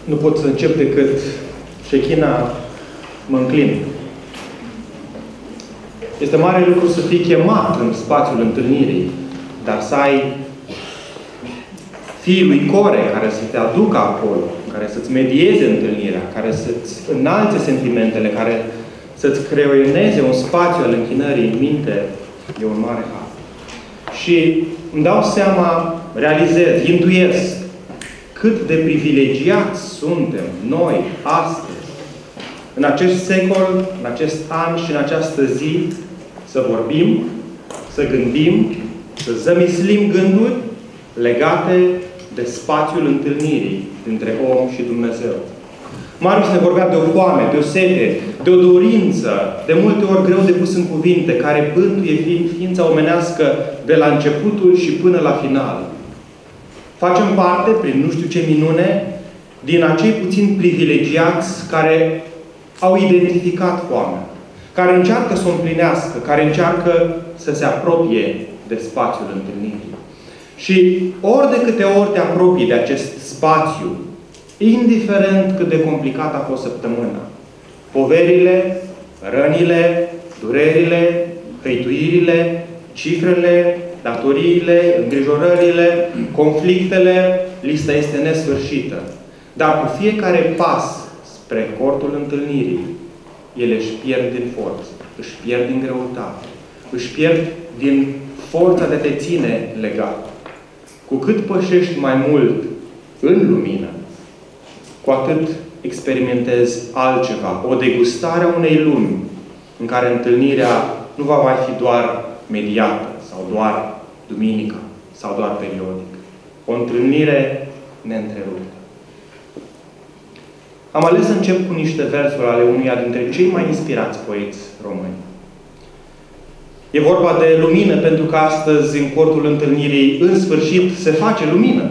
Nu pot să încep decât Shechina, mă înclin. Este mare lucru să fii chemat în spațiul întâlnirii, dar să ai fiii lui Core care să te aducă acolo, care să-ți medieze întâlnirea, care să-ți înalțe sentimentele, care să-ți creioneze un spațiu al închinării în minte, e un mare har. Și îmi dau seama, realizez, intuiesc cât de privilegiați suntem noi, astăzi, în acest secol, în acest an și în această zi, să vorbim, să gândim, să zămislim gânduri legate de spațiul întâlnirii dintre om și Dumnezeu. Marius ne vorbea de o foame, de o sete, de o dorință, de multe ori greu de pus în cuvinte, care bântuie ființa omenească de la începutul și până la final. Facem parte, prin nu știu ce minune, din acei puțini privilegiați care au identificat foamea, care încearcă să o împlinească, care încearcă să se apropie de spațiul întâlnirii. Și ori de câte ori te apropii de acest spațiu, indiferent cât de complicat a fost săptămâna, poverile, rănile, durerile, hăituirile, cifrele, datoriile, îngrijorările, conflictele, lista este nesfârșită. Dar cu fiecare pas spre cortul întâlnirii, ele își pierd din forță, își pierd din greutate, își pierd din forța de a te ține legat. Cu cât pășești mai mult în lumină, cu atât experimentezi altceva, o degustare a unei lumi în care întâlnirea nu va mai fi doar mediată, sau doar duminica, sau doar periodic. O întâlnire neîntreruptă. Am ales să încep cu niște versuri ale unuia dintre cei mai inspirați poeți români. E vorba de lumină, pentru că astăzi, în cortul întâlnirii, în sfârșit, se face lumină.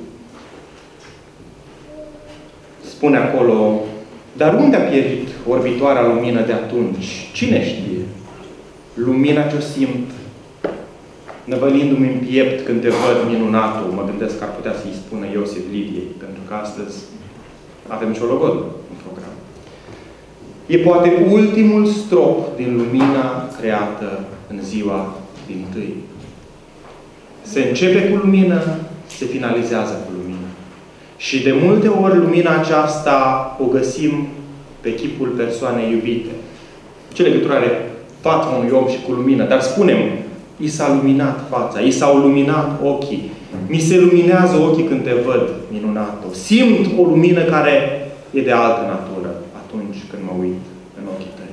Spune acolo, dar unde a pierit orbitoarea lumină de atunci? Cine știe? Lumina ce-o simt, năvălindu-mi în piept când te văd minunatul, mă gândesc că ar putea să-i spună Iosif Lidiei, pentru că astăzi avem și o logodă în program. E poate ultimul strop din lumina creată în ziua dintâi. Se începe cu lumină, se finalizează cu lumină. Și de multe ori lumina aceasta o găsim pe chipul persoanei iubite. Ce legătură are fața unui om și cu lumină? Dar spunem, i s-a luminat fața, i s-au luminat ochii. Mi se luminează ochii când te văd, minunat-o. Simt o lumină care e de altă natură atunci când mă uit în ochii tăi.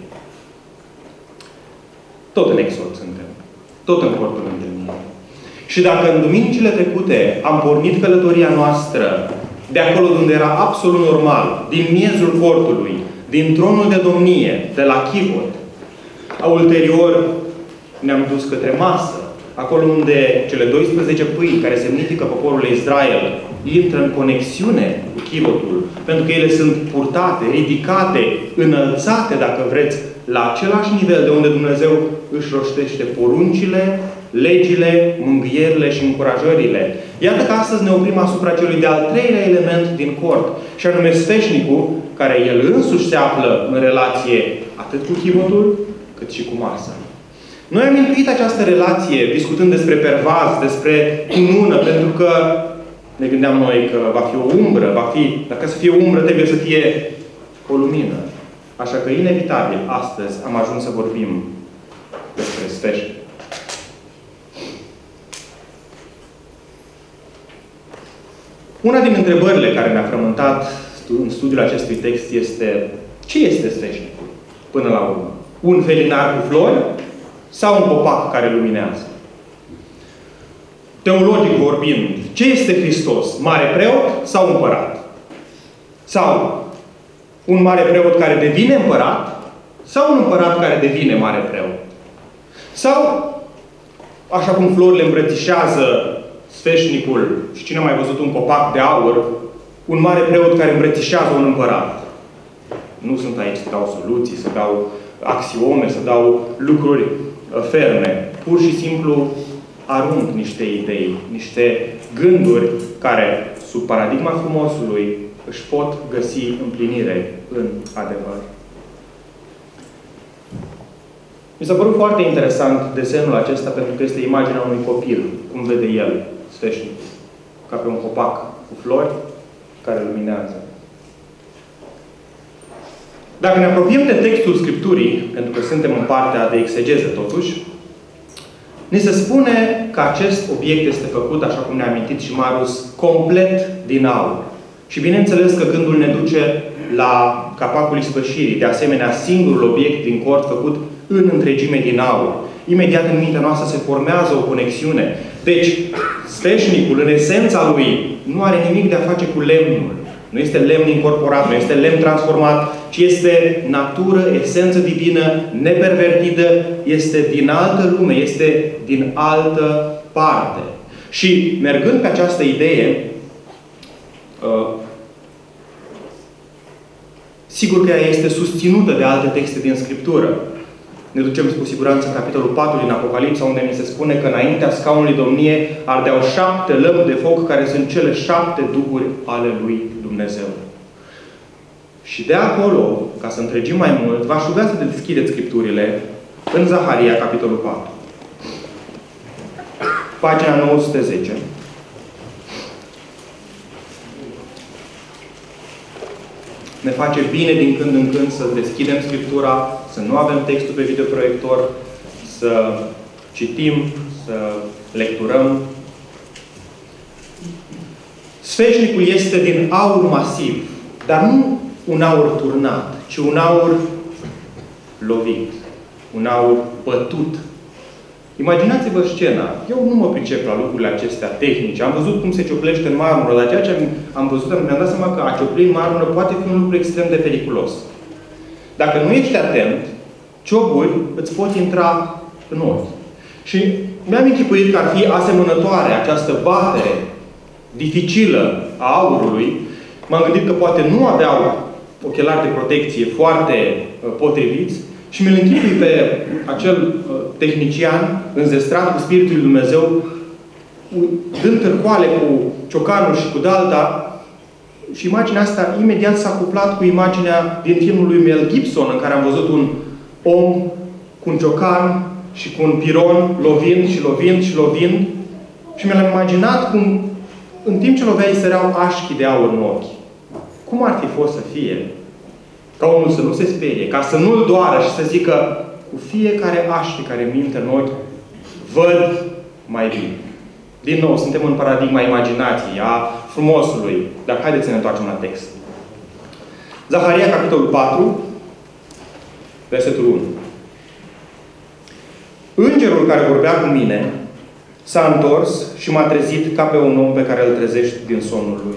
Tot în exod suntem. Tot în cortul întâlnirii. Și dacă în duminicile trecute am pornit călătoria noastră de acolo unde era absolut normal, din miezul cortului, din tronul de domnie, de la chivot, ulterior ne-am dus către masă, acolo unde cele 12 pâini care semnifică poporul Israel intră în conexiune cu chivotul, pentru că ele sunt purtate, ridicate, înălțate, dacă vreți, la același nivel de unde Dumnezeu își rostește poruncile, legile, mângâierile și încurajările. Iată că astăzi ne oprim asupra celui de-al treilea element din cort, și anume sfeșnicul, care el însuși se află în relație atât cu chivotul, cât și cu masa. Noi am intuit această relație discutând despre pervaz, despre cunună, pentru că ne gândeam noi că va fi o umbră, dacă să fie o umbră, trebuie să fie o lumină. Așa că, inevitabil, astăzi am ajuns să vorbim despre sfeșnic. Una din întrebările care mi-a frământat în studiul acestui text este: ce este sfeșnicul, până la urmă? Un felinar cu flori sau un copac care luminează? Teologic vorbind, ce este Hristos? Mare preot sau împărat? Sau un mare preot care devine împărat? Sau un împărat care devine mare preot? Sau, așa cum florile îmbrățișează sfeșnicul, și cine a mai văzut un copac de aur, un mare preot care îmbrățișează un împărat? Nu sunt aici să dau soluții, să dau axiome, să dau lucruri ferme. Pur și simplu arunc niște idei, niște gânduri care, sub paradigma frumosului, își pot găsi împlinire în adevăr. Mi s-a părut foarte interesant desenul acesta, pentru că este imaginea unui copil, cum vede el, sfeșnicul, ca pe un copac cu flori care luminează. Dacă ne apropiem de textul Scripturii, pentru că suntem în partea de exegeză totuși, ni se spune că acest obiect este făcut, așa cum ne-a amintit și Marius, complet din aur. Și bineînțeles că gândul ne duce la capacul ispășirii, de asemenea singurul obiect din cort făcut în întregime din aur. Imediat în mintea noastră se formează o conexiune. Deci, sfeșnicul, în esența lui, nu are nimic de a face cu lemnul. Nu este lemn incorporat, nu este lemn transformat, ci este natură, esență divină, nepervertidă, este din altă lume, este din altă parte. Și, mergând pe această idee, sigur că ea este susținută de alte texte din Scriptură. Ne ducem cu siguranță în capitolul 4 din Apocalipsa, unde ni se spune că înaintea scaunului domniei ardeau 7 lămpi de foc, care sunt cele 7 duhuri ale lui Dumnezeu. Și de acolo, ca să întregim mai mult, v-aș ruga să deschideți Scripturile în Zaharia, capitolul 4. Pagina 910. Ne face bine din când în când să deschidem Scriptura, să nu avem textul pe videoproiector, să citim, să lecturăm. Sfeșnicul este din aur masiv, dar nu un aur turnat, ci un aur lovit, un aur bătut. Imaginați-vă scena. Eu nu mă pricep la lucrurile acestea tehnice. Am văzut cum se cioplește în marmură, dar ceea ce am văzut, mi-am dat seama că a ciopli în marmură poate fi un lucru extrem de periculos. Dacă nu ești atent, cioburi îți pot intra în ochi. Și mi-am închipuit că ar fi asemănătoare această batere dificilă a aurului. M-am gândit că poate nu aveau ochelari de protecție foarte potriviți și mi-l închipui pe acel tehnician înzestrat cu Spiritul lui Dumnezeu, dând târcoale cu ciocanul și cu dalta. Și imaginea asta imediat s-a cuplat cu imaginea din filmul lui Mel Gibson, în care am văzut un om cu un ciocan și cu un piron, lovind și lovind și lovind. Și mi-am imaginat cum, în timp ce lovea, îi săreau așchii de aur în ochi. Cum ar fi fost să fie? Ca omul să nu se sperie, ca să nu-l doară și să zică, cu fiecare așchi care minte în ochi, văd mai bine. Din nou, suntem în paradigma imaginației, a frumosului. Dar haideți să ne întoarcem la text. Zaharia, capitolul 4, versetul 1. Îngerul care vorbea cu mine s-a întors și m-a trezit ca pe un om pe care îl trezești din somnul lui.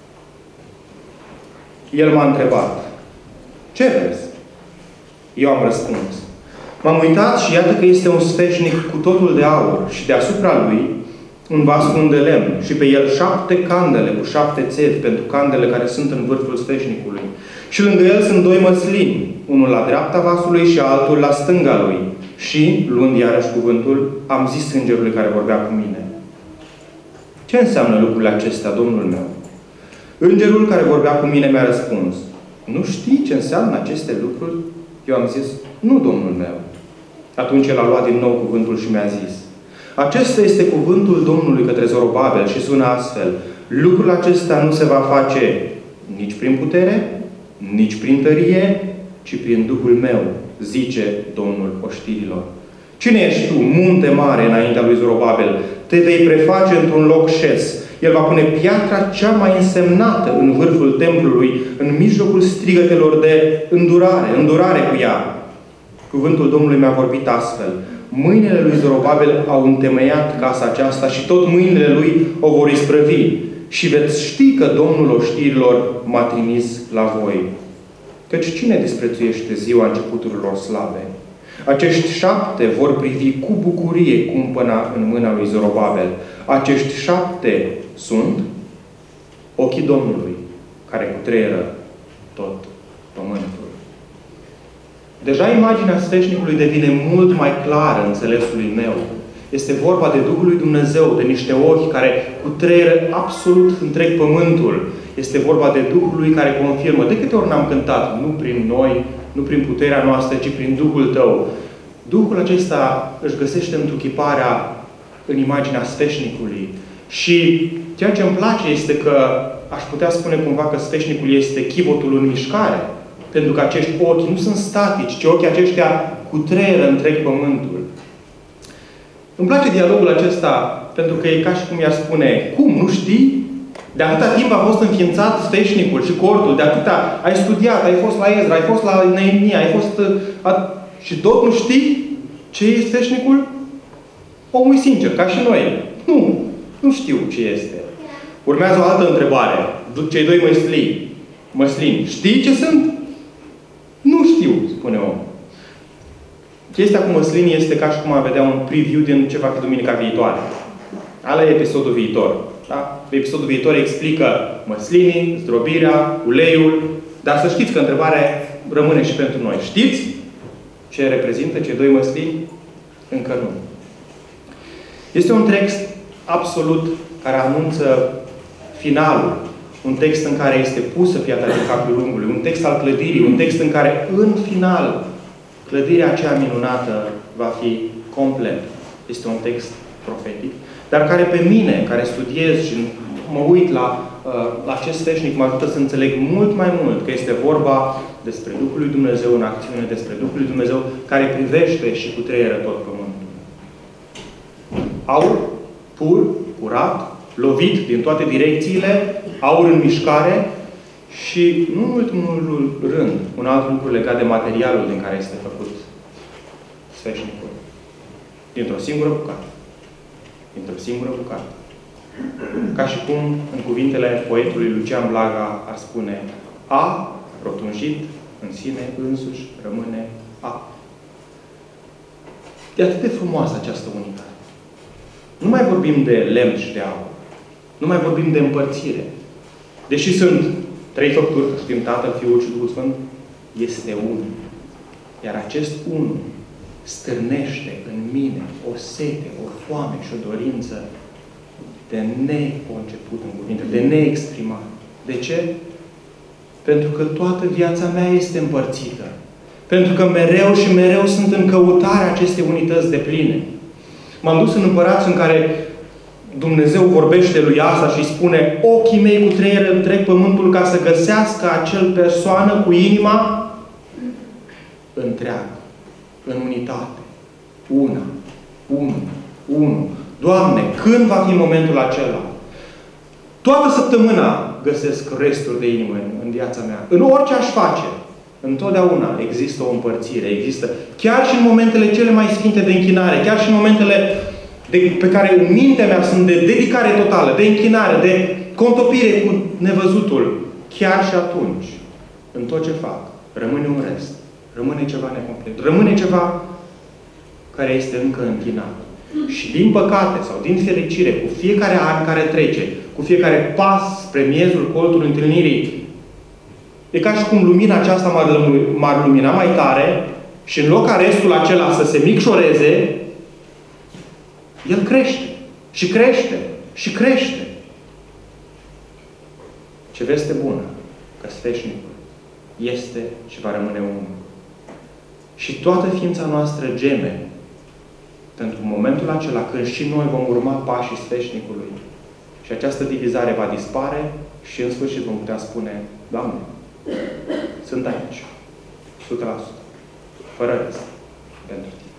El m-a întrebat, ce vezi? Eu am răspuns. M-am uitat și iată că este un sfeșnic cu totul de aur și deasupra lui un vas de lemn și pe el 7 candele cu 7 țevi pentru candele care sunt în vârful sfeșnicului. Și lângă el sunt 2 măslini, unul la dreapta vasului și altul la stânga lui. Și, luând iarăși cuvântul, am zis îngerului care vorbea cu mine. Ce înseamnă lucrurile acestea, Domnul meu? Îngerul care vorbea cu mine mi-a răspuns. Nu știi ce înseamnă aceste lucruri? Eu am zis, nu, Domnul meu. Atunci el a luat din nou cuvântul și mi-a zis, acesta este cuvântul Domnului către Zorobabel și sună astfel, lucrul acesta nu se va face nici prin putere, nici prin tărie, ci prin Duhul meu, zice Domnul oștirilor. Cine ești tu, munte mare înaintea lui Zorobabel? Te vei preface într-un loc șes. El va pune piatra cea mai însemnată în vârful templului, în mijlocul strigătelor de îndurare cu ea. Cuvântul Domnului mi-a vorbit astfel. Mâinile lui Zorobabel au întemeiat casa aceasta și tot mâinile lui o vor isprăvi. Și veți ști că Domnul oștirilor m-a trimis la voi. Căci cine disprețuiește ziua începuturilor slave? Acești 7 vor privi cu bucurie cumpăna în mâna lui Zorobabel. Acești 7 sunt ochii Domnului, care cutreieră tot pământul. Deja imaginea sfeșnicului devine mult mai clară înțelesului meu. Este vorba de Duhul lui Dumnezeu, de niște ochi care cutreieră absolut întreg pământul. Este vorba de Duhul lui care confirmă. De câte ori n-am cântat? Nu prin noi, nu prin puterea noastră, ci prin Duhul tău. Duhul acesta își găsește întruchiparea în imaginea sfeșnicului. Și ceea ce îmi place este că aș putea spune cumva că sfeșnicul este chivotul în mișcare. Pentru că acești ochi nu sunt statici, ci ochii aceștia cutreieră întreg pământul. Îmi place dialogul acesta pentru că e ca și cum i-ar spune: cum, nu știi? De atâta timp a fost înființat sfeșnicul și cortul, de atâta ai studiat, ai fost la Ezra, ai fost la Neemia, ai fost... și tot nu știi ce e sfeșnicul? Omul e sincer, ca și noi. Nu știu ce este. Urmează o altă întrebare. Cei doi măslini. Știi ce sunt? Nu știu, spune omul. Chestia cu măslinii este ca și cum am vedea un preview din ce va fi duminica viitoare. Ala e episodul viitor. Da? Episodul viitor explică măslinii, zdrobirea, uleiul, dar să știți că întrebarea rămâne și pentru noi. Știți ce reprezintă cei doi măslini? Încă nu. Este un text absolut care anunță finalul. Un text în care este pusă piatra din capul lungului. Un text al clădirii. Un text în care, în final, clădirea aceea minunată va fi complet. Este un text profetic. Dar care pe mine, care studiez și mă uit la acest sfeșnic, mă ajută să înțeleg mult mai mult că este vorba despre Duhul lui Dumnezeu în acțiune, despre Duhul lui Dumnezeu care privește și cutreieră tot pământul. Aur, pur, curat, lovit din toate direcțiile, aur în mișcare și, nu în ultimul rând, un alt lucru legat de materialul din care este făcut sfeșnicul. Dintr-o singură bucată. Dintr-o singură bucată. Ca și cum, în cuvintele poetului Lucian Blaga, ar spune: a rotunjit în sine însuși rămâne a. E atât de frumoasă această unitate. Nu mai vorbim de lemn și de aur. Nu mai vorbim de împărțire. Deși sunt trei făpturi, știm Tatăl, Fiul și Duhul Sfânt, este unul. Iar acest unul stârnește în mine o sete, o foame și o dorință de neconceput în cuvinte, de neexprimat. De ce? Pentru că toată viața mea este împărțită. Pentru că mereu și mereu sunt în căutarea acestei unități depline. M-am dus în împărați în care Dumnezeu vorbește lui Asa și spune: ochii mei cutreieră întreg pământul ca să găsească acel persoană cu inima întreagă, în unitate. Unu. Doamne, când va fi momentul acela? Toată săptămâna găsesc resturi de inimă în viața mea. În orice aș face, întotdeauna există o împărțire. Există, chiar și în momentele cele mai sfinte de închinare, chiar și în momentele pe care în mintea mea sunt de dedicare totală, de închinare, de contopire cu nevăzutul, chiar și atunci, în tot ce fac, rămâne un rest. Rămâne ceva necomplet. Rămâne ceva care este încă închinat. Și din păcate sau din fericire, cu fiecare an care trece, cu fiecare pas spre miezul colțului întâlnirii, e ca și cum lumina aceasta m-ar lumina mai tare și în loc ca restul acela să se micșoreze, el crește. Și crește. Și crește. Ce veste bună, că sfeșnicul este și va rămâne unul. Și toată ființa noastră geme pentru momentul acela când și noi vom urma pașii sfeșnicului. Și această divizare va dispare și în sfârșit vom putea spune: Doamne, sunt aici. 100%. Fără rest. Pentru Tine.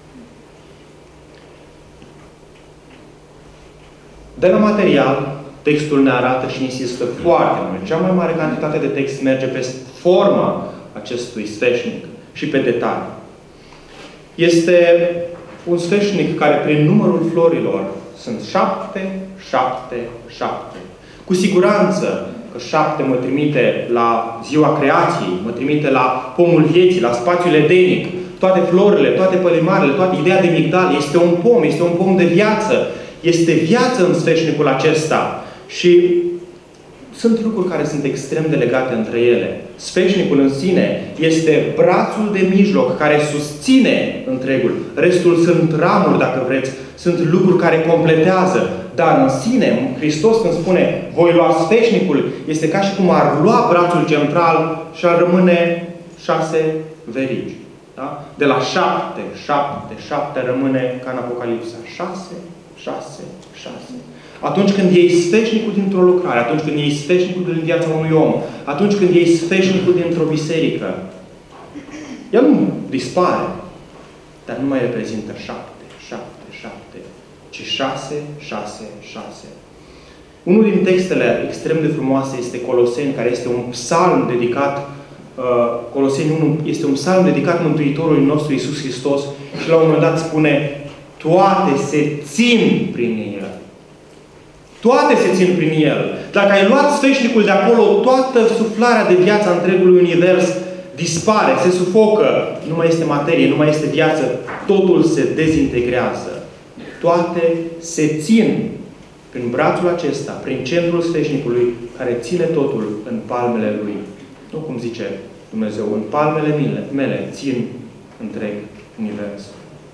De la material, textul ne arată și insistă foarte mult. Cea mai mare cantitate de text merge pe forma acestui sfeșnic și pe detalii. Este un sfeșnic care, prin numărul florilor, sunt 7, 7, 7. Cu siguranță că 7 mă trimite la ziua creației, mă trimite la pomul vieții, la spațiul edenic, toate florile, toate pălimarele, toată ideea de migdal. Este un pom de viață. Este viață în sfeșnicul acesta. Și sunt lucruri care sunt extrem de legate între ele. Sfeșnicul în sine este brațul de mijloc care susține întregul. Restul sunt ramuri, dacă vreți. Sunt lucruri care completează. Dar în sine, Hristos când spune voi lua sfeșnicul, este ca și cum ar lua brațul central și ar rămâne 6 verigi. Da? De la 7, 7, 7 rămâne ca în Apocalipsa. 6, 6, 6. Atunci când iei sfeșnicul dintr-o lucrare, atunci când iei sfeșnicul din viața unui om, atunci când iei sfeșnicul dintr-o biserică, el nu dispare, dar nu mai reprezintă 7, 7, 7, ci 6, 6, 6. Unul din textele extrem de frumoase este Coloseni, care este un psalm dedicat, Coloseni 1 este un psalm dedicat Mântuitorului nostru Iisus Hristos și la un moment dat spune toate se țin prin El. Toate se țin prin El. Dacă ai luat sfeșnicul de acolo, toată suflarea de viață a întregului univers dispare, se sufocă. Nu mai este materie, nu mai este viață. Totul se dezintegrează. Toate se țin prin brațul acesta, prin centrul sfeșnicului, care ține totul în palmele Lui. Nu cum zice Dumnezeu, în palmele mele țin întreg universul.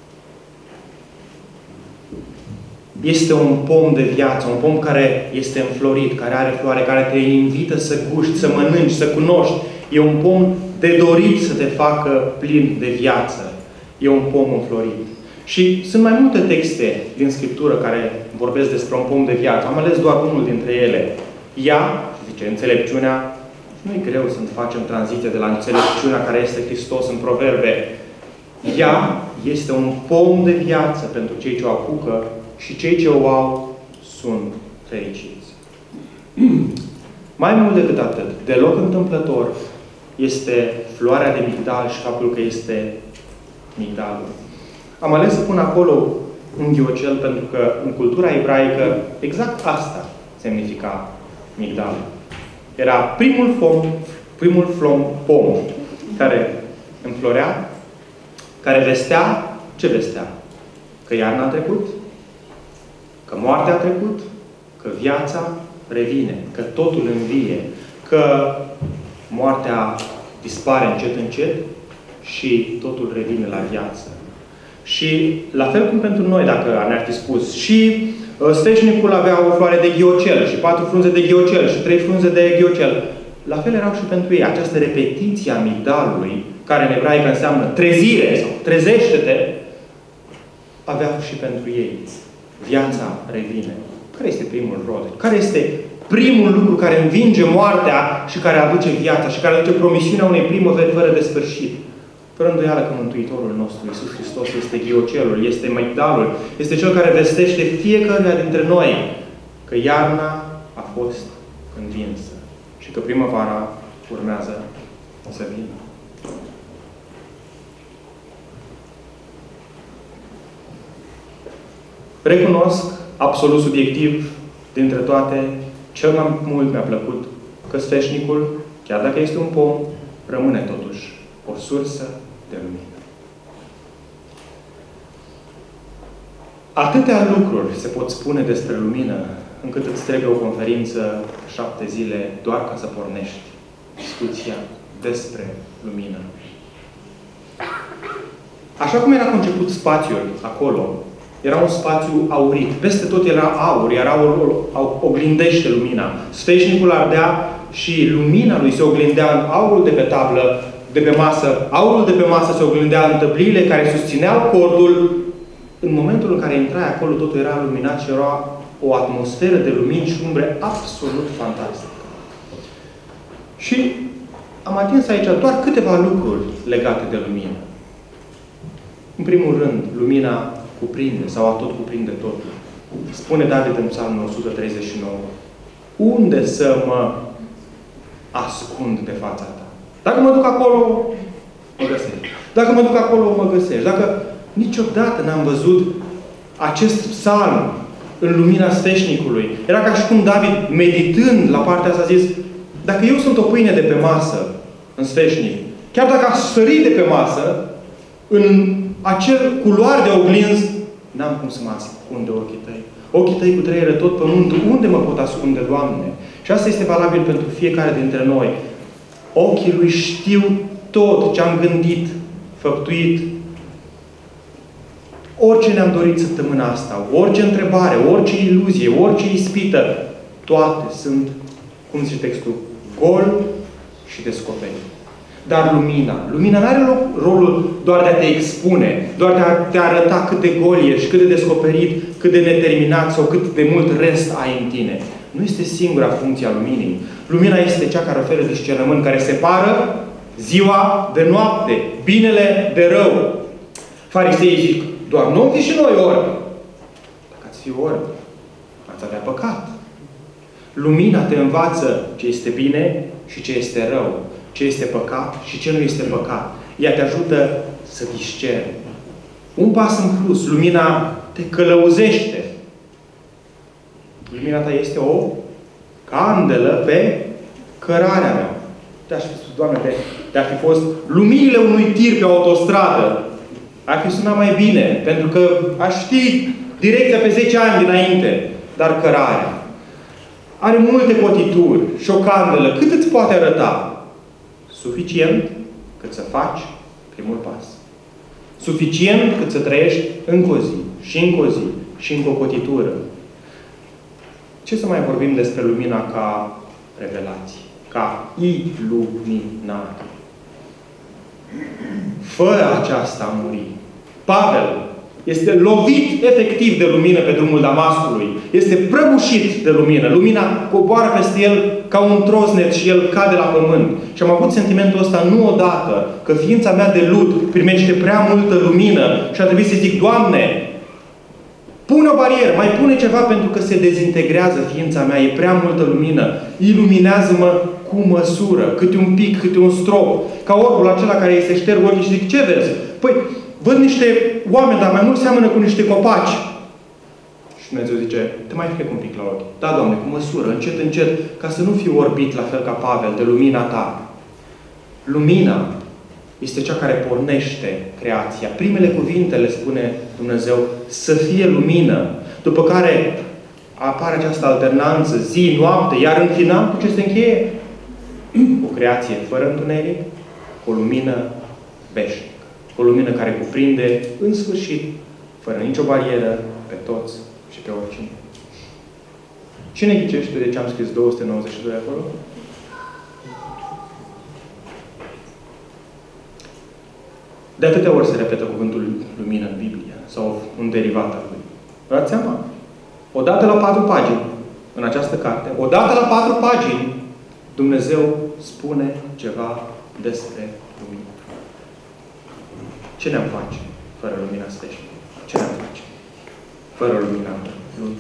Este un pom de viață, un pom care este înflorit, care are floare, care te invită să guști, să mănânci, să cunoști. E un pom de dorit să te facă plin de viață. E un pom înflorit. Și sunt mai multe texte din Scriptură care vorbesc despre un pom de viață. Am ales doar unul dintre ele. Ea, zice, înțelepciunea, nu e greu să facem tranziție de la înțelepciunea care este Hristos în Proverbe. Ea este un pom de viață pentru cei ce o apucă și cei ce o au sunt fericiți. Mai mult decât atât, deloc întâmplător este floarea de migdal și faptul că este migdalul. Am ales să pun acolo un ghiocel pentru că în cultura ebraică exact asta semnifica migdal. Era primul pom care înflorea, care vestea, ce vestea? Că iarna a trecut, că moartea a trecut, că viața revine, că totul învie, că moartea dispare încet, încet și totul revine la viață. Și la fel cum pentru noi, dacă ne-ar fi spus, și sfeșnicul avea o floare de ghiocel, și 4 frunze de ghiocel, și 3 frunze de ghiocel. La fel erau și pentru ei. Această repetiție a migdalului, care în ebraică înseamnă trezire sau trezește-te, aveau și pentru ei. Viața revine. Care este primul rod? Care este primul lucru care învinge moartea și care aduce viața și care aduce promisiunea unei primăveri fără de sfârșit? Fără îndoială că Mântuitorul nostru, Iisus Hristos, este ghiocelul, este migdalul, este Cel care vestește fiecăruia dintre noi că iarna a fost învinsă și că primăvara urmează să vină. Recunosc, absolut subiectiv, dintre toate, cel mai mult mi-a plăcut că sfeșnicul, chiar dacă este un pom, rămâne totuși o sursă de lumină. Atâtea lucruri se pot spune despre lumină, încât îți trebuie o conferință 7 zile doar ca să pornești discuția despre lumină. Așa cum era conceput spațiul acolo, era un spațiu aurit. Peste tot era aur, iar aur oglindește lumina. Sfeșnicul ardea și lumina lui se oglindea în aurul de pe tablă, de pe masă. Aurul de pe masă se oglindea în tăbliile care susțineau cordul. În momentul în care intrai acolo, totul era luminat și era o atmosferă de lumini și umbre absolut fantastică. Și am atins aici doar câteva lucruri legate de lumină. În primul rând, lumina cuprinde sau tot cuprinde totul. Spune David în Psalmul 139, unde să mă ascund de fața ta? Dacă mă duc acolo, mă găsești. Dacă mă duc acolo, mă găsești. Dacă niciodată n-am văzut acest psalm în lumina sfeșnicului. Era ca și cum David, meditând la partea asta, a zis, dacă eu sunt o pâine de pe masă, în sfeșnic, chiar dacă aș sări de pe masă, în acel culoar de oglinz, n-am cum să mă ascund de ochii tăi. Ochii tăi cutreiere tot pământul. Unde mă pot ascunde, Doamne? Și asta este valabil pentru fiecare dintre noi. Ochii Lui știu tot ce am gândit, făptuit. Orice ne-am dorit săptămâna asta, orice întrebare, orice iluzie, orice ispită, toate sunt, cum zice textul, gol și descoperit. Dar lumina nu are rolul doar de a te expune, doar de a te arăta cât de gol ești, cât de descoperit, cât de neterminat sau cât de mult rest ai în tine. Nu este singura funcție a luminii. Lumina este cea care oferă discernământ, care separă ziua de noapte, binele de rău. Fariseii zic, doar nopți și noi orbi. Dacă ați fi orbi, ați avea păcat. Lumina te învață ce este bine și ce este rău, ce este păcat și ce nu este păcat. Ea te ajută să discerni. Un pas în plus. Lumina te călăuzește. Lumina ta este o candelă pe cărarea mea. Te-aș fi spus, Doamne, te-ar fi fost luminile unui tir pe autostradă. Ar fi sunat mai bine, pentru că aș ști direcția pe 10 ani dinainte. Dar cărarea are multe cotituri și o candelă. Cât îți poate arăta? Suficient cât să faci primul pas. Suficient cât să trăiești încă o zi, și încă o zi, și încă o cotitură. Ce să mai vorbim despre lumina ca revelație? Ca iluminare. Fără aceasta a muri. Pavel este lovit efectiv de lumină pe drumul Damascului. Este prăbușit de lumină. Lumina coboară peste el ca un trosnet și el cade la pământ. Și am avut sentimentul ăsta nu odată, că ființa mea de lut primește prea multă lumină și a trebuit să zic, Doamne, pune o barieră, mai pune ceva pentru că se dezintegrează ființa mea, e prea multă lumină. Iluminează-mă cu măsură, câte un pic, câte un strop. Ca orbul acela care îi se șterg ochii și zic, ce vezi? Păi, văd niște oameni, dar mai mult seamănă cu niște copaci. Și Dumnezeu zice, te mai frec un pic la ochi. Da, Doamne, cu măsură, încet, încet, ca să nu fiu orbit la fel ca Pavel, de lumina Ta. Lumina este cea care pornește creația. Primele cuvinte le spune Dumnezeu, să fie lumină. După care apare această alternanță, zi, noapte, iar în final, cu ce se încheie? O creație fără întuneric, cu o lumină veșnică. O lumină care cuprinde, în sfârșit, fără nicio barieră, pe toți și pe oricine. Cine ghicește de ce am scris 292 acolo? De atâtea ori se repetă cuvântul lumină în Biblie, sau un derivat al lui. Vă dați seama? Odată la 4 pagini, în această carte, odată la 4 pagini, Dumnezeu spune ceva despre lumină. Ce ne-am face fără lumina sfeșnică? Ce ne-am face fără lumina Lui?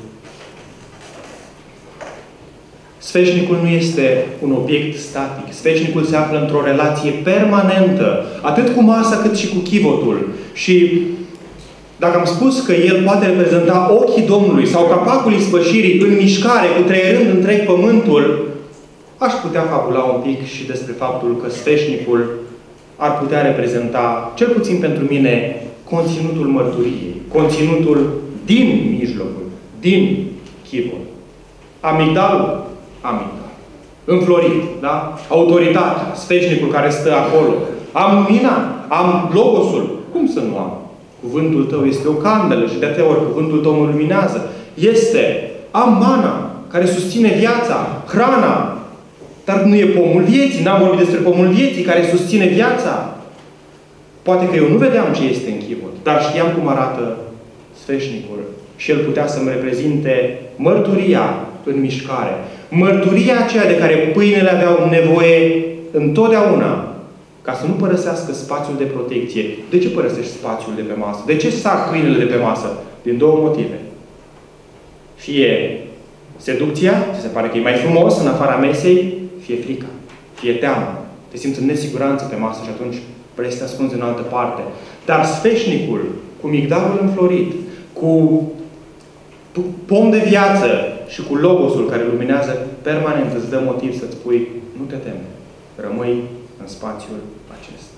Sfeșnicul nu este un obiect static. Sfeșnicul se află într-o relație permanentă, atât cu masa cât și cu chivotul. Și dacă am spus că el poate reprezenta ochii Domnului sau capacul ispășirii în mișcare, cutreierând întreg pământul, aș putea fabula un pic și despre faptul că sfeșnicul ar putea reprezenta, cel puțin pentru mine, conținutul mărturiei. Conținutul din mijlocul, din chivul. Amigdalul, amigdal. Înflorit, da? Autoritatea, sfeșnicul care stă acolo. Am lumina, am logosul. Cum să nu am? Cuvântul tău este o candelă și de atâtea ori cuvântul tău mă luminează. Am mana, care susține viața, hrana. Dar nu e pomul vieții. N-am vorbit despre pomul vieții care susține viața. Poate că eu nu vedeam ce este în chivot, dar știam cum arată sfeșnicul. Și el putea să-mi reprezinte mărturia în mișcare. Mărturia aceea de care pâinele aveau nevoie întotdeauna ca să nu părăsească spațiul de protecție. De ce părăsești spațiul de pe masă? De ce sar pâinele de pe masă? Din două motive. Fie seducția, ți se pare că e mai frumos în afara mesei, fie frica, fie teamă. Te simți în nesiguranță pe masă și atunci vrei să te ascunzi în altă parte. Dar sfeșnicul, cu migdalul înflorit, cu pom de viață și cu logosul care luminează permanent, îți dă motiv să-ți spui, nu te teme, rămâi în spațiul acesta.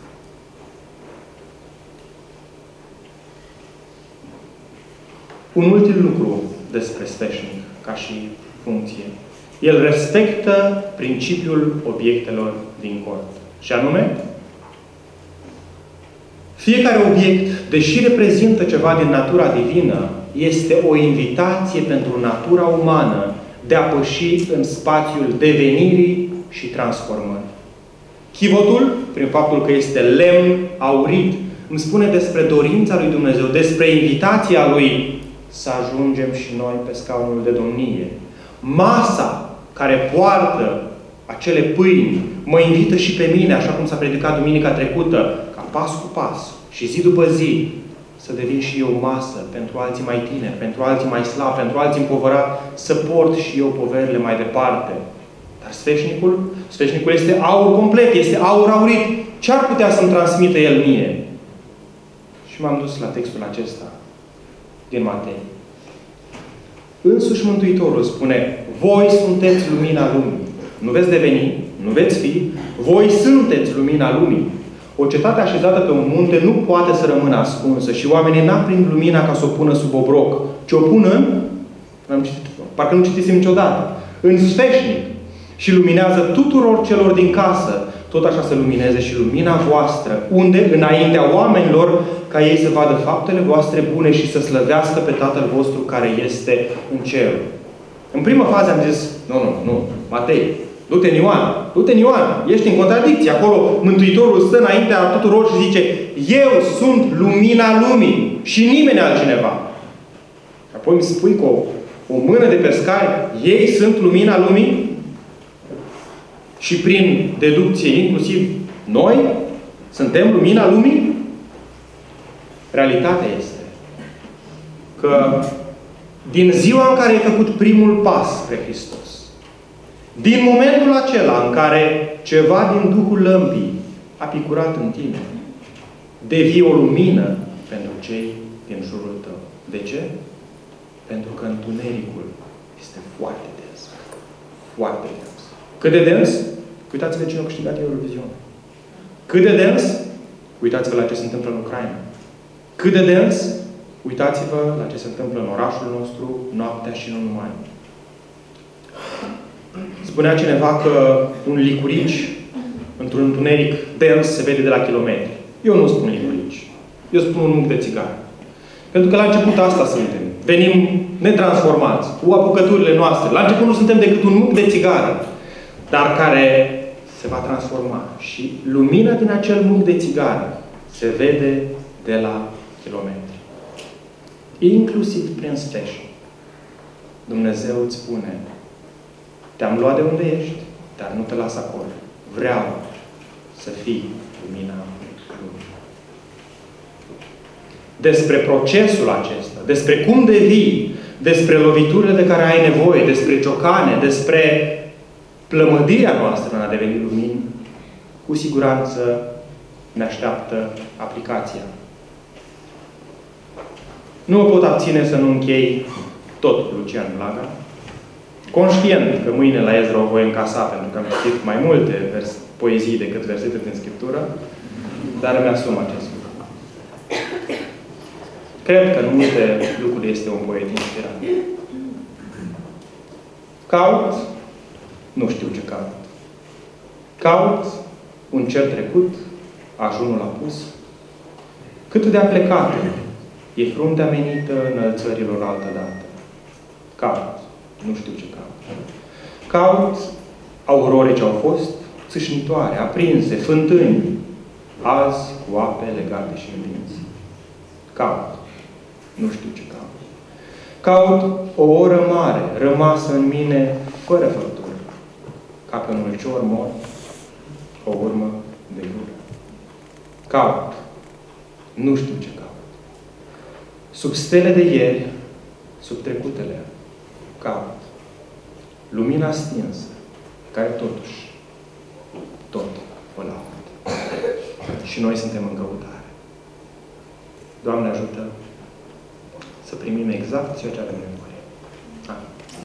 Un ultim lucru despre sfeșnic, ca și funcție. El respectă principiul obiectelor din cort. Și anume, fiecare obiect, deși reprezintă ceva din natura divină, este o invitație pentru natura umană de a păși în spațiul devenirii și transformării. Chivotul, prin faptul că este lemn aurit, îmi spune despre dorința lui Dumnezeu, despre invitația Lui să ajungem și noi pe scaunul de domnie. Masa care poartă acele pâini mă invită și pe mine, așa cum s-a predicat duminica trecută, ca pas cu pas și zi după zi, să devin și eu masă pentru alții mai tineri, pentru alții mai slabi, pentru alții împovărați, să port și eu poverile mai departe. Dar sfeșnicul este aur complet, este aur aurit. Ce ar putea să-mi transmită el mie? Și m-am dus la textul acesta din Matei. Însuși Mântuitorul spune: voi sunteți lumina lumii. Nu veți deveni, nu veți fi, voi sunteți lumina lumii. O cetate așezată pe un munte nu poate să rămână ascunsă și oamenii n-aprind lumina ca să o pună sub obroc, ci o pun parcă nu citisem niciodată, în sfeșnic și luminează tuturor celor din casă. Tot așa să lumineze și lumina voastră, unde? Înaintea oamenilor, ca ei să vadă faptele voastre bune și să slăvească pe Tatăl vostru care este în cer. În prima fază am zis, nu, Matei, du-te în Ioan, ești în contradicție. Acolo Mântuitorul stă înaintea tuturor și zice: eu sunt lumina lumii și nimeni altcineva. Apoi îmi spui cu o mână de pescari, ei sunt lumina lumii? Și prin deducție, inclusiv noi, suntem lumina lumii? Realitatea este că din ziua în care ai făcut primul pas spre Hristos, din momentul acela în care ceva din Duhul Lămpii a picurat în tine, devii o lumină pentru cei din jurul tău. De ce? Pentru că întunericul este foarte dens. Foarte dens. Cât de dens? Uitați-vă cine a câștigat Eurovision. Cât de dens? Uitați-vă la ce se întâmplă în Ucraina. Cât de dens? Uitați-vă la ce se întâmplă în orașul nostru, noaptea și nu numai. Spunea cineva că un licurici într-un întuneric dens se vede de la kilometri. Eu nu spun licurici. Eu spun un muc de țigară. Pentru că la început asta suntem. Venim netransformați, cu apucăturile noastre. La început nu suntem decât un muc de țigară, dar care se va transforma. Și lumina din acel muc de țigară se vede de la kilometri. Inclusiv prin sfeșnic. Dumnezeu îți spune: te-am luat de unde ești, dar nu te las acolo. Vreau să fii lumina lumii. Despre procesul acesta, despre cum devii, despre loviturile de care ai nevoie, despre ciocane, despre plămădirea noastră în a deveni lumini, cu siguranță ne așteaptă aplicația. Nu mă pot abține să nu închei tot Lucian Blaga, conștient că mâine la Ezra o voi încasa, pentru că am citit mai multe poezii decât versete din Scriptură, dar îmi asum acest lucru. Cred că în multe lucruri este un poet inspirat. Caut, nu știu ce caut. Caut un cer trecut, ajunul apus. Cât de aplecată e fruntea menită înălțărilor altădată. Caut, nu știu ce caut. Caut aurore ce au fost țâșnitoare, aprinse, fântâni, azi cu ape legate și în dinți. Caut, nu știu ce caut. Caut o oră mare, rămasă în mine, fără făptură, ca pe un ulcior mor, o urmă de gură. Caut, nu știu ce caut. Sub stele de ieri, sub trecutele, caut lumina stinsă, care totuși tot o laudă. Și noi suntem în căutare. Doamne ajută să primim exact ceea ce avem nevoie.